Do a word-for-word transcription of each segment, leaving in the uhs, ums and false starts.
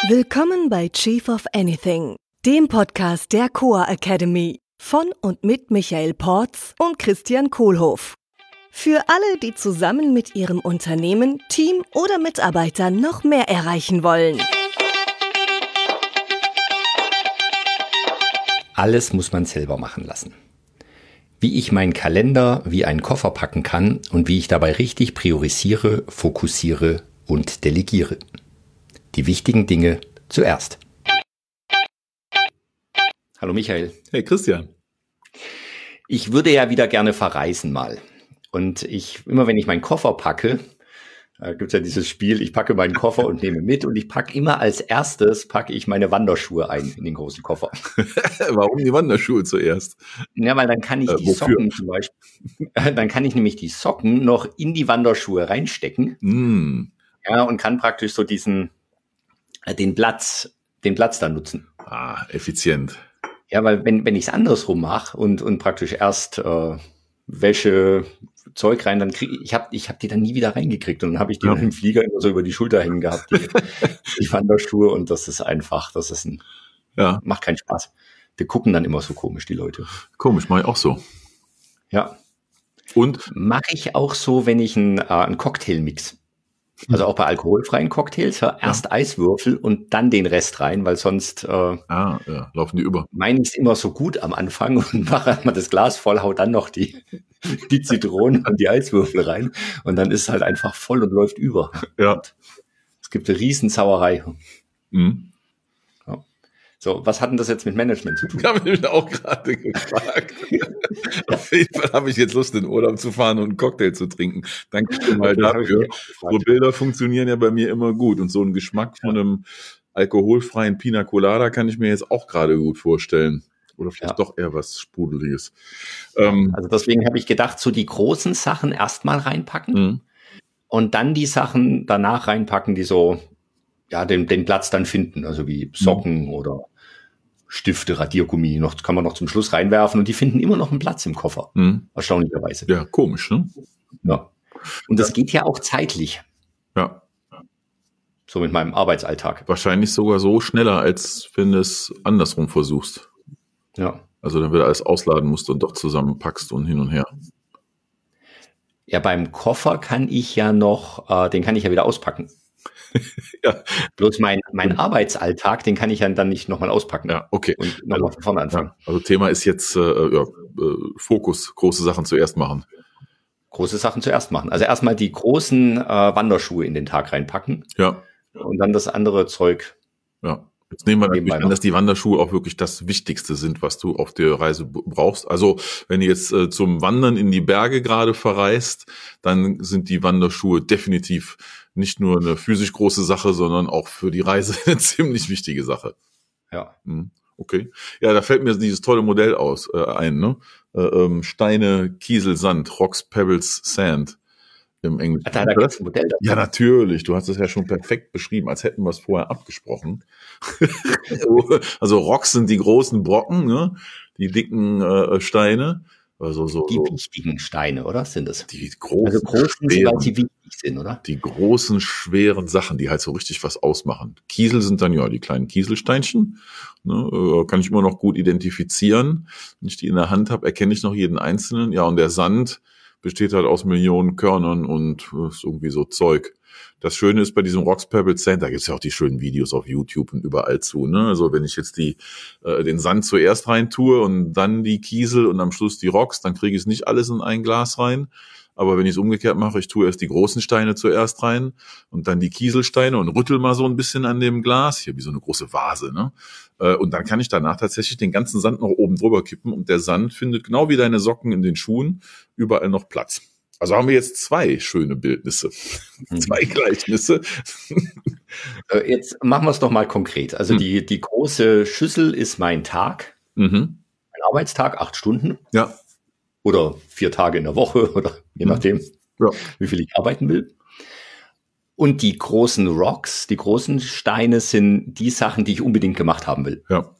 Willkommen bei Chief of Anything, dem Podcast der Coa Academy von und mit Michael Porz und Christian Kohlhoff. Für alle, die zusammen mit ihrem Unternehmen, Team oder Mitarbeitern noch mehr erreichen wollen. Alles muss man selber machen lassen. Wie ich meinen Kalender wie einen Koffer packen kann und wie ich dabei richtig priorisiere, fokussiere und delegiere. Die wichtigen Dinge zuerst. Hallo Michael. Hey Christian. Ich würde ja wieder gerne verreisen mal. Und ich, immer wenn ich meinen Koffer packe, da gibt es ja dieses Spiel, ich packe meinen Koffer und nehme mit und ich packe immer als erstes, packe ich meine Wanderschuhe ein in den großen Koffer. Warum die Wanderschuhe zuerst? Ja, weil dann kann ich Äh, die wofür? Socken zum Beispiel, dann kann ich nämlich die Socken noch in die Wanderschuhe reinstecken. Mm. Ja, und kann praktisch so diesen, äh, den Platz, den Platz dann nutzen. Ah, effizient. Ja, weil wenn, wenn ich es andersrum mache und, und praktisch erst äh, Wäsche, Zeug rein, dann kriege ich, ich habe ich hab die dann nie wieder reingekriegt und dann habe ich die Ja. dann im Flieger immer so über die Schulter hängen gehabt, die, die Wanderschuhe, und das ist einfach, das ist ein, Ja, macht keinen Spaß. Die gucken dann immer so komisch, die Leute. komisch, mache ich auch so. Ja, Und? mache ich auch so, wenn ich einen, äh, einen Cocktail mix. Also auch bei alkoholfreien Cocktails, ja, erst Eiswürfel und dann den Rest rein, weil sonst äh, Ah, ja, laufen die über. meine ich es immer so gut am Anfang und mache mal das Glas voll, hau dann noch die, die Zitronen und die Eiswürfel rein und dann ist es halt einfach voll und läuft über. Ja. Es gibt eine Riesensauerei. Mhm. So, was hat denn das jetzt mit Management zu tun? Ich habe mich auch gerade gefragt. Auf jeden Fall habe ich jetzt Lust, in Urlaub zu fahren und einen Cocktail zu trinken. Danke schon mal Das habe ich dafür. mir auch gefragt. So Bilder funktionieren ja bei mir immer gut. Und so einen Geschmack von einem alkoholfreien Pina Colada kann ich mir jetzt auch gerade gut vorstellen. Oder vielleicht Ja. doch eher was Sprudeliges. Ähm, Also deswegen habe ich gedacht, so die großen Sachen erstmal reinpacken mhm. und dann die Sachen danach reinpacken, die so ja den, den Platz dann finden, also wie Socken oder Stifte, Radiergummi, noch kann man noch zum Schluss reinwerfen und die finden immer noch einen Platz im Koffer, Mhm. erstaunlicherweise. Ja, komisch, ne? Ja. Und das geht ja auch zeitlich, Ja, so mit meinem Arbeitsalltag. wahrscheinlich sogar so schneller, als wenn du es andersrum versuchst. Ja. Also dann wieder alles ausladen musst und doch zusammenpackst und hin und her. Ja, beim Koffer kann ich ja noch, äh, den kann ich ja wieder auspacken. Ja. Bloß mein, mein Arbeitsalltag, den kann ich ja dann nicht nochmal auspacken Ja, okay. und nochmal von vorne anfangen. Ja, also Thema ist jetzt äh, ja, äh, Fokus, große Sachen zuerst machen. Große Sachen zuerst machen. Also erstmal die großen äh, Wanderschuhe in den Tag reinpacken Ja, und dann das andere Zeug. ja. Jetzt nehmen wir natürlich Nebenbei an, noch. dass die Wanderschuhe auch wirklich das Wichtigste sind, was du auf der Reise b- brauchst. Also wenn du jetzt äh, zum Wandern in die Berge gerade verreist, dann sind die Wanderschuhe definitiv nicht nur eine physisch große Sache, sondern auch für die Reise eine ziemlich wichtige Sache. Ja. Mhm. Okay. Ja, da fällt mir dieses tolle Modell aus äh, ein, ne? Äh, ähm, Steine, Kiesel, Sand, Rocks, Pebbles, Sand im Englischen. Da, da gibt es ein Modell dazu. Ja, natürlich. Du hast es ja schon perfekt beschrieben, als hätten wir es vorher abgesprochen. Also Rocks sind die großen Brocken, ne? Die dicken äh, Steine. Also so, Die so wichtigen Steine, oder? Sind es? die großen, Also groß sind sie, schweren, weil sie wichtig sind, oder? die großen, schweren Sachen, die halt so richtig was ausmachen. Kiesel sind dann ja die kleinen Kieselsteinchen. Ne, äh, kann ich immer noch gut identifizieren. Wenn ich die in der Hand habe, erkenne ich noch jeden einzelnen. Ja, und der Sand besteht halt aus Millionen Körnern und äh, ist irgendwie so Zeug. Das Schöne ist bei diesem Rocks Pebbles Sand, da gibt's ja auch die schönen Videos auf YouTube und überall zu. Ne? Also wenn ich jetzt die äh, den Sand zuerst rein tue und dann die Kiesel und am Schluss die Rocks, dann kriege ich es nicht alles in ein Glas rein. Aber wenn ich es umgekehrt mache, ich tue erst die großen Steine zuerst rein und dann die Kieselsteine und rüttel mal so ein bisschen an dem Glas, hier wie so eine große Vase, ne? Äh, Und dann kann ich danach tatsächlich den ganzen Sand noch oben drüber kippen und der Sand findet genau wie deine Socken in den Schuhen überall noch Platz. Also haben wir jetzt zwei schöne Bildnisse, Mhm. zwei Gleichnisse. Äh, Jetzt machen wir es doch mal konkret. Also Hm. die, die große Schüssel ist mein Tag, Mhm. mein Arbeitstag, acht Stunden Ja, oder vier Tage in der Woche oder je Mhm. nachdem, ja, wie viel ich arbeiten will. Und die großen Rocks, die großen Steine sind die Sachen, die ich unbedingt gemacht haben will. ja,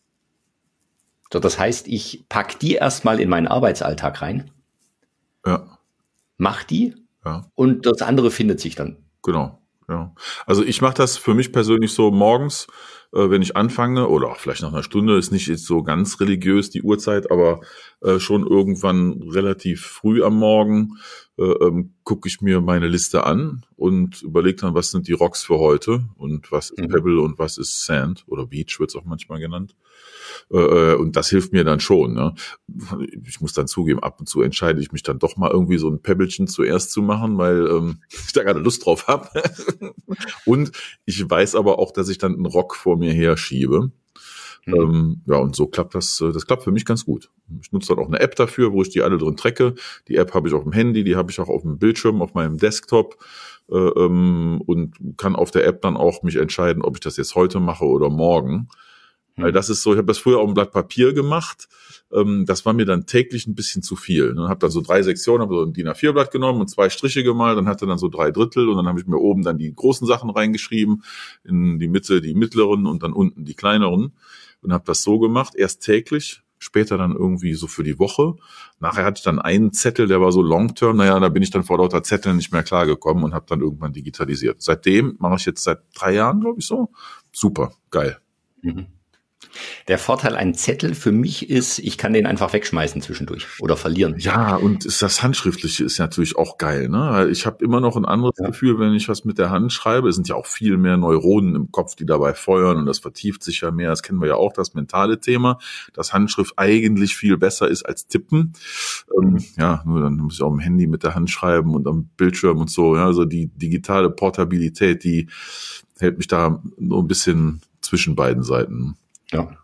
So, das heißt, ich pack die erstmal in meinen Arbeitsalltag rein, ja, mach die ja, und das andere findet sich dann. genau. Ja. Also ich mache das für mich persönlich so morgens, äh, wenn ich anfange, oder auch vielleicht nach einer Stunde, ist nicht jetzt so ganz religiös die Uhrzeit, aber äh, schon irgendwann relativ früh am Morgen äh, ähm, gucke ich mir meine Liste an und überlege dann, was sind die Rocks für heute und was ist Mhm. Pebble und was ist Sand oder Beach wird es auch manchmal genannt. Äh, und das hilft mir dann schon. Ne? Ich muss dann zugeben, ab und zu entscheide ich mich dann doch mal irgendwie so ein Pebbelchen zuerst zu machen, weil ähm, ich da gerade Lust drauf habe. Und ich weiß aber auch, dass ich dann einen Rock vor mir her schiebe. Mhm. Ähm, ja, und so klappt das, das klappt für mich ganz gut. Ich nutze dann auch eine App dafür, wo ich die alle drin tracke. Die App habe ich auf dem Handy, die habe ich auch auf dem Bildschirm, auf meinem Desktop. Äh, ähm, und kann auf der App dann auch mich entscheiden, ob ich das jetzt heute mache oder morgen. Weil das ist so, ich habe das früher auf einem Blatt Papier gemacht, ähm, das war mir dann täglich ein bisschen zu viel. Dann habe dann so drei Sektionen, habe so ein D I N A vier Blatt genommen und zwei Striche gemalt, dann hatte dann so drei Drittel und dann habe ich mir oben dann die großen Sachen reingeschrieben, in die Mitte die mittleren und dann unten die kleineren und habe das so gemacht, erst täglich, später dann irgendwie so für die Woche. Nachher hatte ich dann einen Zettel, der war so long-term, naja, da bin ich dann vor lauter Zetteln nicht mehr klargekommen und habe dann irgendwann digitalisiert. Seitdem mache ich jetzt seit drei Jahren, glaube ich so. Super, geil. Mhm. Der Vorteil ein Zettel für mich ist, ich kann den einfach wegschmeißen zwischendurch oder verlieren. Ja, und ist das Handschriftliche ist natürlich auch geil. Ne? Ich habe immer noch ein anderes ja. Gefühl, wenn ich was mit der Hand schreibe. Es sind ja auch viel mehr Neuronen im Kopf, die dabei feuern und das vertieft sich ja mehr. Das kennen wir ja auch, das mentale Thema, dass Handschrift eigentlich viel besser ist als Tippen. Ähm, ja, nur dann muss ich auch am Handy mit der Hand schreiben und am Bildschirm und so. Ja, also die digitale Portabilität, die hält mich da nur ein bisschen zwischen beiden Seiten. Ja.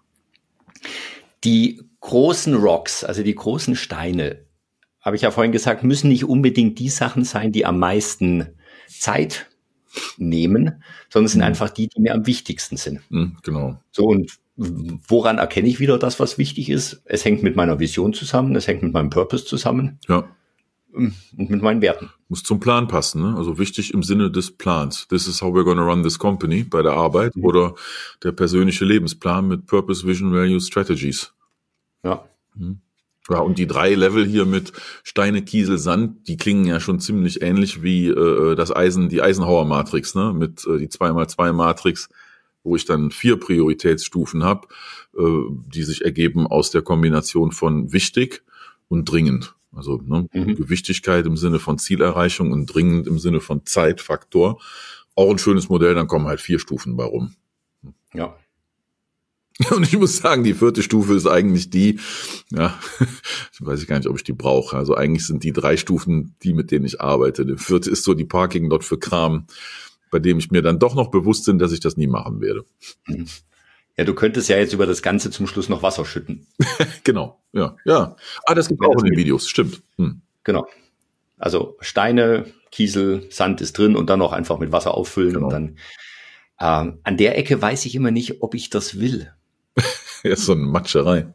Die großen Rocks, also die großen Steine, habe ich ja vorhin gesagt, müssen nicht unbedingt die Sachen sein, die am meisten Zeit nehmen, sondern es sind mhm. einfach die, die mir am wichtigsten sind. Mhm, genau. So, und woran erkenne ich wieder das, was wichtig ist? Es hängt mit meiner Vision zusammen, es hängt mit meinem Purpose zusammen. Ja. Und mit meinen Werten. Muss zum Plan passen, ne? Also wichtig im Sinne des Plans. This is how we're gonna run this company bei der Arbeit mhm. oder der persönliche Lebensplan mit Purpose, Vision, Values, Strategies. Ja. Mhm. Ja, und die drei Level hier mit Steine, Kiesel, Sand, die klingen ja schon ziemlich ähnlich wie äh, das Eisen, die Eisenhower-Matrix, ne? Mit äh, die zwei mal zwei Matrix, wo ich dann vier Prioritätsstufen habe, äh, die sich ergeben aus der Kombination von wichtig und dringend. Also ne, mhm. Gewichtigkeit im Sinne von Zielerreichung und dringend im Sinne von Zeitfaktor. Auch ein schönes Modell, dann kommen halt vier Stufen bei rum. Ja. Und ich muss sagen, die vierte Stufe ist eigentlich die, ja, ich weiß gar nicht, ob ich die brauche. Also eigentlich sind die drei Stufen die, mit denen ich arbeite. Die vierte ist so die Parking-Lot für Kram, bei dem ich mir dann doch noch bewusst bin, dass ich das nie machen werde. Mhm. Ja, du könntest ja jetzt über das Ganze zum Schluss noch Wasser schütten. Genau, ja, ja. Ah, das gibt es auch in den Videos, stimmt. Hm. Genau. Also Steine, Kiesel, Sand ist drin und dann noch einfach mit Wasser auffüllen. Genau. Und dann ähm, an der Ecke weiß ich immer nicht, ob ich das will. Ja, so eine Matscherei.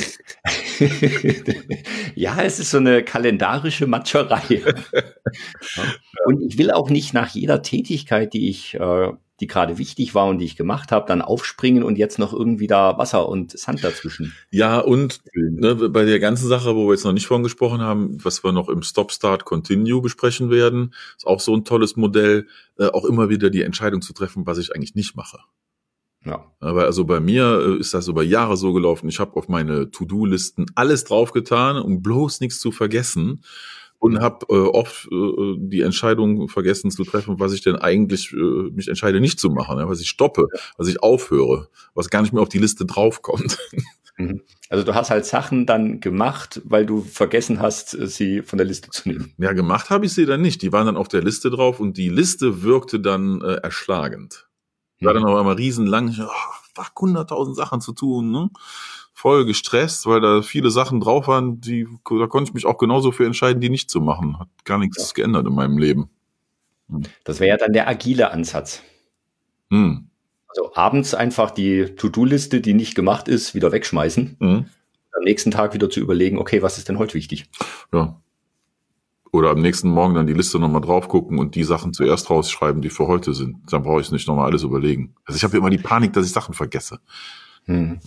Ja, es ist so eine kalendarische Matscherei. Und ich will auch nicht nach jeder Tätigkeit, die ich, äh, die gerade wichtig war und die ich gemacht habe, dann aufspringen und jetzt noch irgendwie da Wasser und Sand dazwischen. Ja, und ne, bei der ganzen Sache, wo wir jetzt noch nicht von gesprochen haben, was wir noch im Stop, Start, Continue besprechen werden, ist auch so ein tolles Modell, äh, auch immer wieder die Entscheidung zu treffen, was ich eigentlich nicht mache. Ja. Aber also bei mir ist das über Jahre so gelaufen. Ich habe auf meine To-Do-Listen alles draufgetan, um bloß nichts zu vergessen. Und habe äh, oft äh, die Entscheidung vergessen zu treffen, was ich denn eigentlich äh, mich entscheide nicht zu machen, ja, was ich stoppe, was ich aufhöre, was gar nicht mehr auf die Liste draufkommt. Also du hast halt Sachen dann gemacht, weil du vergessen hast, sie von der Liste zu nehmen. Ja, gemacht habe ich sie dann nicht. Die waren dann auf der Liste drauf und die Liste wirkte dann äh, erschlagend. Mhm. War dann auch einmal riesenlang. Ich dachte, oh, hunderttausend Sachen zu tun, ne? Voll gestresst, weil da viele Sachen drauf waren, die, da konnte ich mich auch genauso für entscheiden, die nicht zu machen. Hat gar nichts ja. geändert in meinem Leben. Hm. Das wäre ja dann der agile Ansatz. Hm. Also abends einfach die To-Do-Liste, die nicht gemacht ist, wieder wegschmeißen. Hm. Am nächsten Tag wieder zu überlegen, okay, was ist denn heute wichtig? Ja. Oder am nächsten Morgen dann die Liste nochmal drauf gucken und die Sachen zuerst rausschreiben, die für heute sind. Dann brauche ich es nicht nochmal alles überlegen. Also ich habe immer die Panik, dass ich Sachen vergesse. Hm.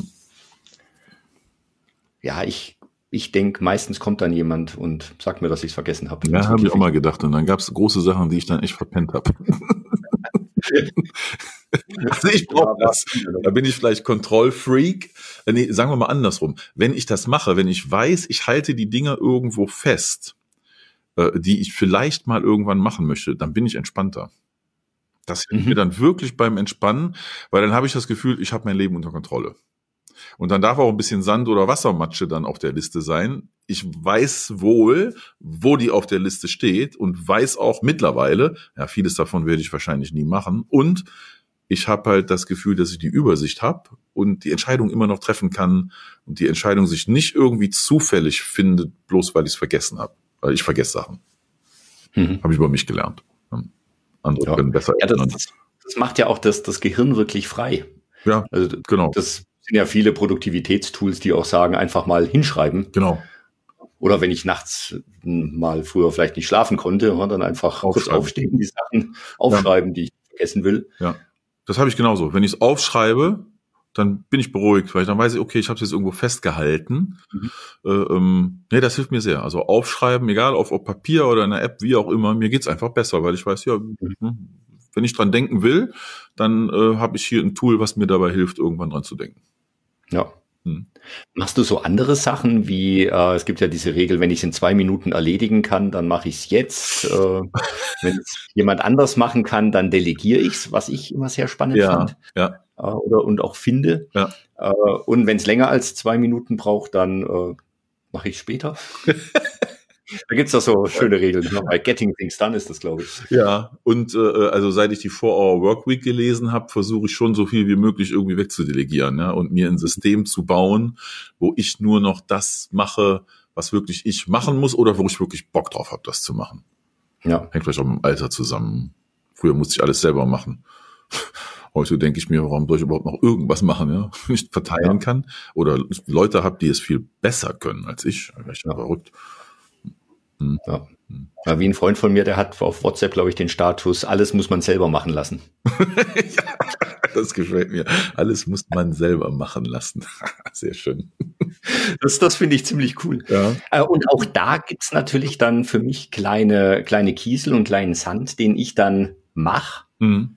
Ja, ich, ich denke, meistens kommt dann jemand und sagt mir, dass ich es vergessen habe. Ja, habe ich auch mal gedacht. Und dann gab es große Sachen, die ich dann echt verpennt habe. Also ich brauche das. Da bin ich vielleicht Kontrollfreak. Nee, sagen wir mal andersrum. Wenn ich das mache, wenn ich weiß, ich halte die Dinger irgendwo fest, die ich vielleicht mal irgendwann machen möchte, dann bin ich entspannter. Das hilft mhm. mir dann wirklich beim Entspannen, weil dann habe ich das Gefühl, ich habe mein Leben unter Kontrolle. Und dann darf auch ein bisschen Sand oder Wassermatsche dann auf der Liste sein. Ich weiß wohl, wo die auf der Liste steht und weiß auch mittlerweile, ja, vieles davon werde ich wahrscheinlich nie machen. Und ich habe halt das Gefühl, dass ich die Übersicht habe und die Entscheidung immer noch treffen kann und die Entscheidung sich nicht irgendwie zufällig findet, bloß weil ich es vergessen habe. Weil ich vergesse Sachen. Mhm. Habe ich über mich gelernt. Andere ja. können besser ja, das, das, das macht ja auch das, das Gehirn wirklich frei. Ja, also, genau. Das sind ja viele Produktivitätstools, die auch sagen, einfach mal hinschreiben. Genau. Oder wenn ich nachts mal früher vielleicht nicht schlafen konnte, dann einfach kurz aufstehen, die Sachen aufschreiben, ja. die ich vergessen will. Ja, das habe ich genauso. Wenn ich es aufschreibe, dann bin ich beruhigt, weil ich dann weiß ich, okay, ich habe es jetzt irgendwo festgehalten. Mhm. Äh, ähm, nee, das hilft mir sehr. Also aufschreiben, egal auf, auf Papier oder in einer App, wie auch immer, mir geht's einfach besser, weil ich weiß, ja, mhm. wenn ich dran denken will, dann äh, habe ich hier ein Tool, was mir dabei hilft, irgendwann dran zu denken. Ja. Hm. Machst du so andere Sachen wie, äh, es gibt ja diese Regel, wenn ich es in zwei Minuten erledigen kann, dann mache ich es jetzt. Äh, wenn es jemand anders machen kann, dann delegiere ich es, was ich immer sehr spannend ja, fand. Ja. Äh, oder und auch finde. Ja. Äh, und wenn es länger als zwei Minuten braucht, dann äh, mache ich es später. Da gibt's doch so schöne Regeln. Bei Getting Things Done ist das, glaube ich. Ja, und äh, also seit ich die Four-Hour-Workweek gelesen habe, versuche ich schon so viel wie möglich irgendwie wegzudelegieren, ja, und mir ein System zu bauen, wo ich nur noch das mache, was wirklich ich machen muss oder wo ich wirklich Bock drauf habe, das zu machen. Ja. Hängt vielleicht auch mit dem Alter zusammen. Früher musste ich alles selber machen. Heute denke ich mir, warum soll ich überhaupt noch irgendwas machen, ja, wenn ich verteilen ja. kann oder Leute habe, die es viel besser können als ich. Ich bin ja. verrückt. Ja. Ja, wie ein Freund von mir, der hat auf WhatsApp, glaube ich, den Status, alles muss man selber machen lassen. Ja, das gefällt mir. Alles muss man selber machen lassen. Sehr schön. Das, das finde ich ziemlich cool. Ja. Und auch da gibt's natürlich dann für mich kleine, kleine Kiesel und kleinen Sand, den ich dann mache, mhm.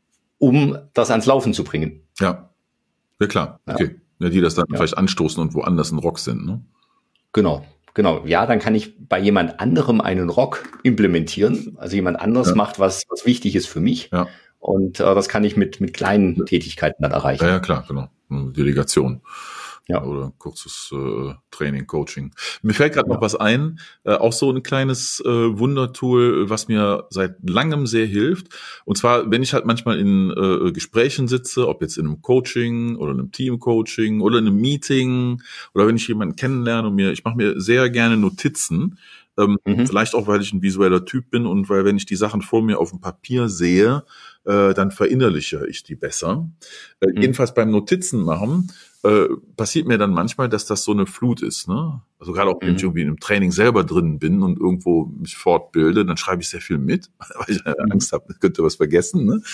um das ans Laufen zu bringen. Ja, ja klar. Ja. Okay. Ja, die das dann ja. vielleicht anstoßen und woanders ein Rock sind, ne? Genau. Genau, ja, dann kann ich bei jemand anderem einen Rock implementieren. Also jemand anderes ja. macht was, was wichtig ist für mich. Ja. Und äh, das kann ich mit mit kleinen ja. Tätigkeiten dann erreichen. Ja, ja, klar, genau. Delegation. Ja. Oder kurzes äh, Training, Coaching. Mir fällt gerade ja. noch was ein, äh, auch so ein kleines äh, Wundertool, was mir seit langem sehr hilft. Und zwar, wenn ich halt manchmal in äh, Gesprächen sitze, ob jetzt in einem Coaching oder einem Teamcoaching oder in einem Meeting oder wenn ich jemanden kennenlerne und mir, ich mache mir sehr gerne Notizen. Ähm, mhm. Vielleicht auch, weil ich ein visueller Typ bin und weil, wenn ich die Sachen vor mir auf dem Papier sehe, äh, dann verinnerliche ich die besser. Äh, mhm. Jedenfalls beim Notizen machen äh, passiert mir dann manchmal, dass das so eine Flut ist, ne? Also gerade auch, wenn mhm. ich irgendwie in einem Training selber drin bin und irgendwo mich fortbilde, dann schreibe ich sehr viel mit, weil ich mhm. Angst habe, ich könnte was vergessen, ne?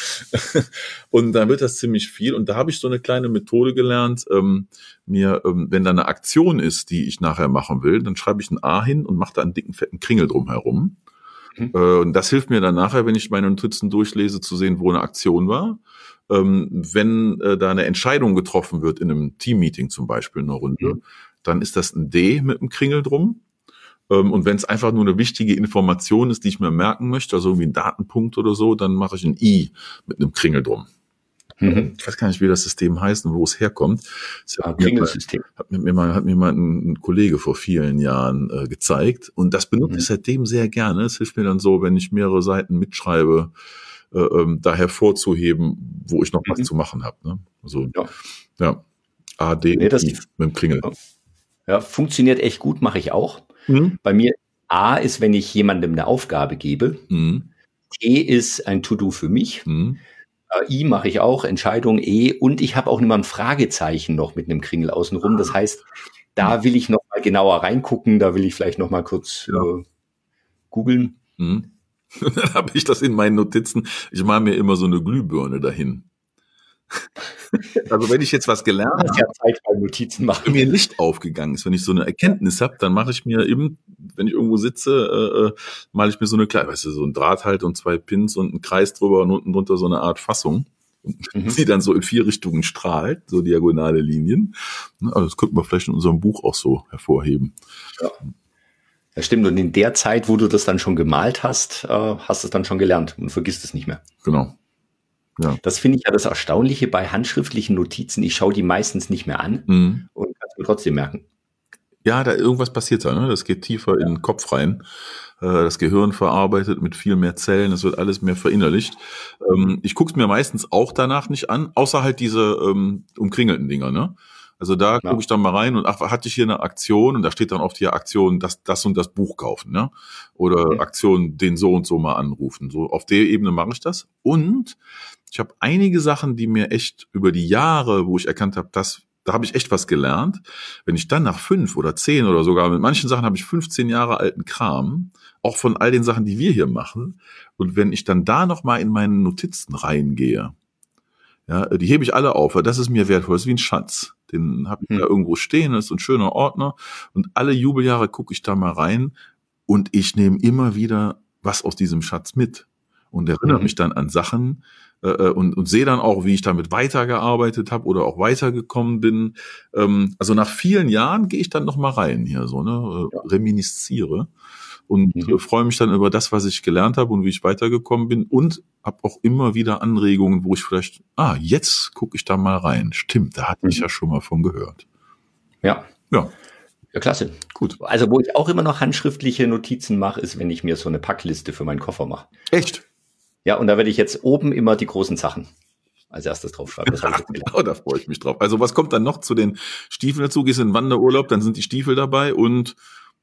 Und dann wird das ziemlich viel. Und da habe ich so eine kleine Methode gelernt, ähm, mir, ähm, wenn da eine Aktion ist, die ich nachher machen will, dann schreibe ich ein A hin und mache da einen dicken, fetten Kringel drumherum. Mhm. Äh, und das hilft mir dann nachher, wenn ich meine Notizen durchlese, zu sehen, wo eine Aktion war. Ähm, wenn äh, da eine Entscheidung getroffen wird in einem Teammeeting zum Beispiel in einer Runde, mhm. dann ist das ein D mit einem Kringel drum. Ähm, und wenn es einfach nur eine wichtige Information ist, die ich mir merken möchte, also irgendwie ein Datenpunkt oder so, dann mache ich ein I mit einem Kringel drum. Mhm. Ich weiß gar nicht, wie das System heißt und wo es herkommt. Das ja, Kringelsystem. Hat mir mal, hat mir mal ein, ein Kollege vor vielen Jahren äh, gezeigt. Und das benutze mhm. ich seitdem sehr gerne. Es hilft mir dann so, wenn ich mehrere Seiten mitschreibe, äh, ähm, da hervorzuheben, wo ich noch mhm. was zu machen habe. Ne? Also, ja. ja. A, D, nee, das I mit dem Kringel. Ja, funktioniert echt gut, mache ich auch. Mhm. Bei mir A ist, wenn ich jemandem eine Aufgabe gebe. Mhm. T ist ein To-Do für mich. Mhm. I mache ich auch, Entscheidung E, und ich habe auch immer ein Fragezeichen noch mit einem Kringel außenrum. Das heißt, da will ich noch mal genauer reingucken, da will ich vielleicht noch mal kurz ja. äh, googeln. Mhm. Dann habe ich das in meinen Notizen. Ich mache mir immer so eine Glühbirne dahin. Also wenn ich jetzt was gelernt habe, ja Zeit beim Notizen machen. wenn mir ein Licht aufgegangen ist, wenn ich so eine Erkenntnis habe, dann mache ich mir eben, wenn ich irgendwo sitze, äh, male ich mir so eine kleine, weißt du, so ein Draht und zwei Pins und einen Kreis drüber und unten drunter so eine Art Fassung. Und Mhm. sie dann so in vier Richtungen strahlt, so diagonale Linien. Also das könnten wir vielleicht in unserem Buch auch so hervorheben. Ja. Das stimmt. Und in der Zeit, wo du das dann schon gemalt hast, äh, hast du es dann schon gelernt und vergisst es nicht mehr. Genau. Ja. Das finde ich ja das Erstaunliche bei handschriftlichen Notizen. Ich schaue die meistens nicht mehr an Mhm. und kann es mir trotzdem merken. Ja, da irgendwas passiert da, ne? Das geht tiefer in den Kopf rein. Äh, Das Gehirn verarbeitet mit viel mehr Zellen, es wird alles mehr verinnerlicht. Ähm, Ich gucke es mir meistens auch danach nicht an, außer halt diese ähm, umkringelten Dinger, ne? Also da Ja. gucke ich dann mal rein und ach, hatte ich hier eine Aktion und da steht dann oft hier Aktion, das, das und das Buch kaufen, ne? Oder Mhm. Aktion, den so und so mal anrufen. So auf der Ebene mache ich das. Und ich habe einige Sachen, die mir echt über die Jahre, wo ich erkannt habe, das, da habe ich echt was gelernt. Wenn ich dann nach fünf oder zehn oder sogar mit manchen Sachen habe ich fünfzehn Jahre alten Kram, auch von all den Sachen, die wir hier machen. Und wenn ich dann da noch mal in meine Notizen reingehe, ja, die hebe ich alle auf, weil das ist mir wertvoll. Das ist wie ein Schatz. Den habe ich Hm. da irgendwo stehen, das ist ein schöner Ordner. Und alle Jubeljahre gucke ich da mal rein und ich nehme immer wieder was aus diesem Schatz mit und erinnere Mhm. mich dann an Sachen äh, und, und sehe dann auch, wie ich damit weitergearbeitet habe oder auch weitergekommen bin. Ähm, also nach vielen Jahren gehe ich dann noch mal rein hier so, ne, äh, reminisziere und Mhm. äh, freue mich dann über das, was ich gelernt habe und wie ich weitergekommen bin und habe auch immer wieder Anregungen, wo ich vielleicht, ah, jetzt gucke ich da mal rein. Stimmt, da hatte ich Mhm. ja schon mal von gehört. Ja. Ja, Ja, klasse. gut. Also wo ich auch immer noch handschriftliche Notizen mache, ist, wenn ich mir so eine Packliste für meinen Koffer mache. Echt? Ja, und da werde ich jetzt oben immer die großen Sachen als erstes draufschreiben. Das habe ich jetzt gelernt. Oh, da freue ich mich drauf. Also was kommt dann noch zu den Stiefeln dazu? Gehst in den Wanderurlaub, dann sind die Stiefel dabei und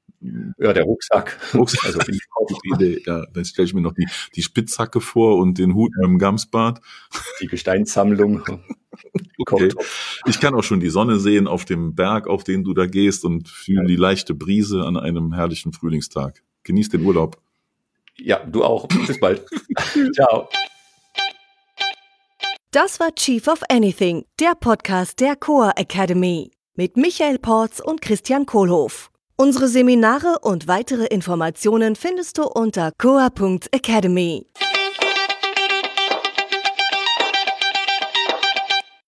Ja, der Rucksack. Rucksack. Also bin ich Gute Idee. Ja, dann stelle ich mir noch die, die Spitzhacke vor und den Hut mit dem Gamsbart. die Gesteinssammlung. Okay. Kochtopf. Ich kann auch schon die Sonne sehen auf dem Berg, auf den du da gehst und fühle die leichte Brise an einem herrlichen Frühlingstag. Genieß den Urlaub. Ja, du auch. Bis bald. Ciao. Das war Chief of Anything, der Podcast der Coa Academy mit Michael Porz und Christian Kohlhoff. Unsere Seminare und weitere Informationen findest du unter coa punkt academy.